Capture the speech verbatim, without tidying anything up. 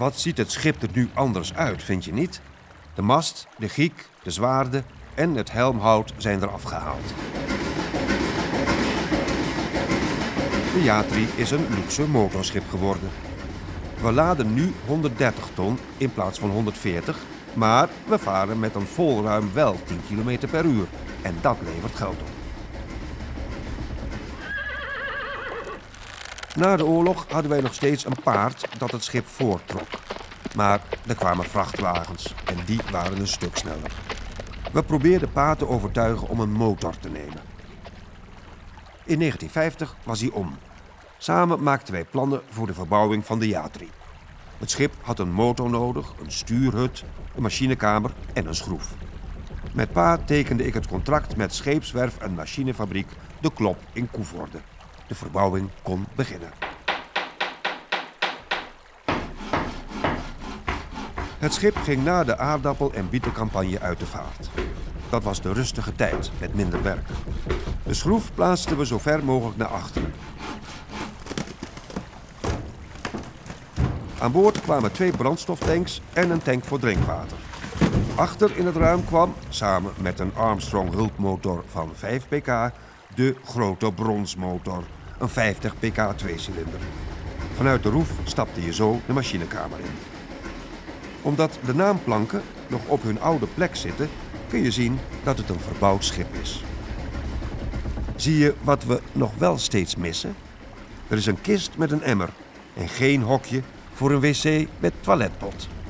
Wat ziet het schip er nu anders uit, vind je niet? De mast, de giek, de zwaarden en het helmhout zijn er afgehaald. De Yatri is een luxe motorschip geworden. We laden nu honderddertig ton in plaats van honderdveertig, maar we varen met een volruim wel tien kilometer per uur. En dat levert geld op. Na de oorlog hadden wij nog steeds een paard dat het schip voorttrok. Maar er kwamen vrachtwagens en die waren een stuk sneller. We probeerden Pa te overtuigen om een motor te nemen. In negentien vijftig was hij om. Samen maakten wij plannen voor de verbouwing van de Yatri. Het schip had een motor nodig, een stuurhut, een machinekamer en een schroef. Met Pa tekende ik het contract met scheepswerf en machinefabriek De Klop in Koevoorde. De verbouwing kon beginnen. Het schip ging na de aardappel- en bietencampagne uit de vaart. Dat was de rustige tijd met minder werk. De schroef plaatsten we zo ver mogelijk naar achteren. Aan boord kwamen twee brandstoftanks en een tank voor drinkwater. Achter in het ruim kwam, samen met een Armstrong hulpmotor van vijf pk, de grote bronsmotor, een vijftig pk tweecilinder. Vanuit de roef stapte je zo de machinekamer in. Omdat de naamplanken nog op hun oude plek zitten, kun je zien dat het een verbouwd schip is. Zie je wat we nog wel steeds missen? Er is een kist met een emmer en geen hokje voor een wc met toiletpot.